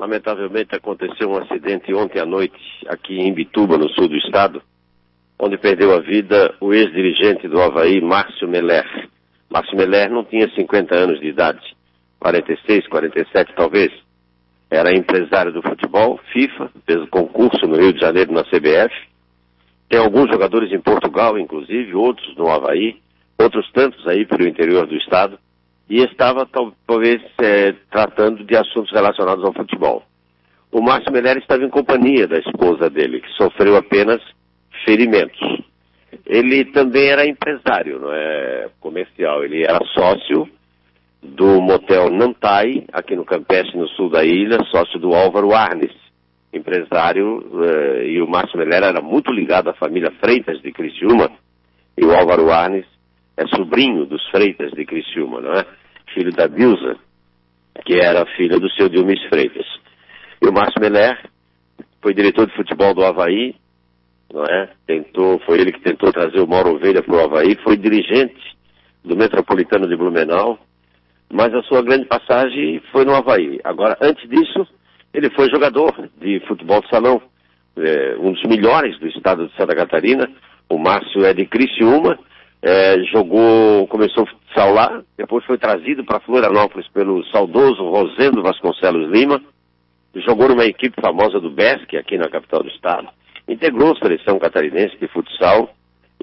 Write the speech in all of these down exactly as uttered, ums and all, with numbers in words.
Lamentavelmente aconteceu um acidente ontem à noite aqui em Imbituba, no sul do estado, onde perdeu a vida o ex-dirigente do Avaí, Márcio Meller. Márcio Meller não tinha cinquenta anos de idade, quarenta e seis, quarenta e sete talvez. Era empresário do futebol, FIFA, fez concurso no Rio de Janeiro na C B F. Tem alguns jogadores em Portugal, inclusive, outros no Avaí, outros tantos aí pelo interior do estado. E estava, talvez, é, tratando de assuntos relacionados ao futebol. O Márcio Meller estava em companhia da esposa dele, que sofreu apenas ferimentos. Ele também era empresário, não é comercial. Ele era sócio do motel Nantai, aqui no Campeche, no sul da ilha, sócio do Álvaro Arnes, empresário, eh, e o Márcio Meller era muito ligado à família Freitas de Criciúma, e o Álvaro Arnes é sobrinho dos Freitas de Criciúma, não é? Filho da Bilza, que era filha do seu Diomis Freitas. E o Márcio Meller foi diretor de futebol do Avaí, não é? Tentou, foi ele que tentou trazer o Mauro Ovelha para o Avaí, foi dirigente do Metropolitano de Blumenau, mas a sua grande passagem foi no Avaí. Agora, antes disso, ele foi jogador de futebol de salão, é, um dos melhores do estado de Santa Catarina. O Márcio é de Criciúma, é, jogou, começou futsal lá, depois foi trazido para Florianópolis pelo saudoso Rosendo Vasconcelos Lima, jogou numa equipe famosa do B E S C, aqui na capital do estado, integrou a seleção catarinense de futsal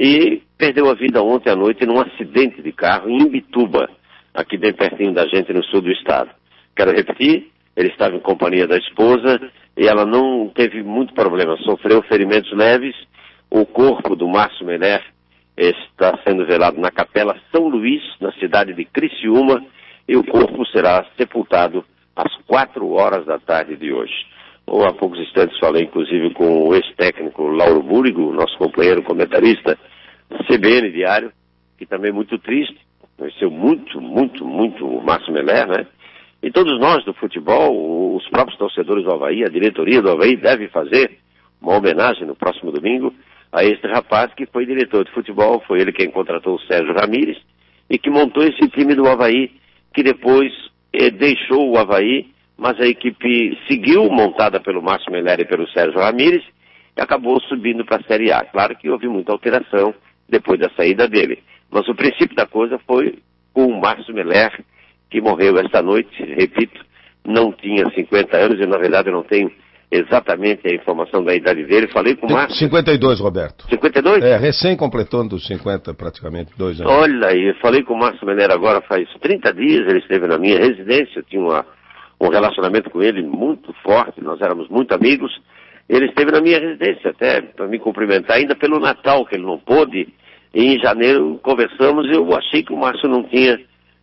e perdeu a vida ontem à noite num acidente de carro em Imbituba, aqui bem pertinho da gente no sul do estado. Quero repetir, ele estava em companhia da esposa e ela não teve muito problema, sofreu ferimentos leves. O corpo do Márcio Meller está sendo velado na Capela São Luís, na cidade de Criciúma, e o corpo será sepultado às quatro horas da tarde de hoje. Ou há poucos instantes falei, inclusive, com o ex-técnico Lauro Búrigo, nosso companheiro comentarista do C B N Diário, que também é muito triste, conheceu muito, muito, muito o Márcio Meller, né? E todos nós do futebol, os próprios torcedores do Avaí, a diretoria do Avaí deve fazer uma homenagem no próximo domingo a este rapaz que foi diretor de futebol, foi ele quem contratou o Sérgio Ramírez e que montou esse time do Avaí, que depois eh, deixou o Avaí, mas a equipe seguiu montada pelo Márcio Meller e pelo Sérgio Ramírez e acabou subindo para a Série A. Claro que houve muita alteração depois da saída dele, mas o princípio da coisa foi com o Márcio Meller, que morreu esta noite, repito, não tinha cinquenta anos, e na verdade eu não tenho exatamente a informação da idade dele. Falei com o Márcio. cinquenta e dois, Roberto. cinquenta e dois? É, recém completando os cinquenta, praticamente, dois anos. Olha aí, falei com o Márcio Meller agora faz trinta dias, ele esteve na minha residência, eu tinha uma, um relacionamento com ele muito forte, nós éramos muito amigos. Ele esteve na minha residência até para me cumprimentar, ainda pelo Natal, que ele não pôde, e em janeiro conversamos e eu achei que o Márcio não tinha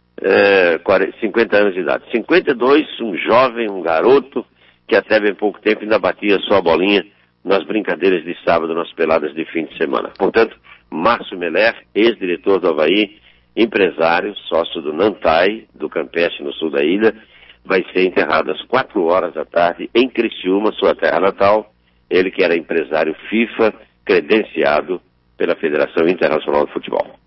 é, cinquenta anos de idade. cinquenta e dois, um jovem, um garoto, que até bem pouco tempo ainda batia sua bolinha nas brincadeiras de sábado, nas peladas de fim de semana. Portanto, Márcio Meller, ex-diretor do Avaí, empresário, sócio do Nantai, do Campeche, no sul da ilha, vai ser enterrado às quatro horas da tarde em Criciúma, sua terra natal. Ele que era empresário FIFA, credenciado pela Federação Internacional de Futebol.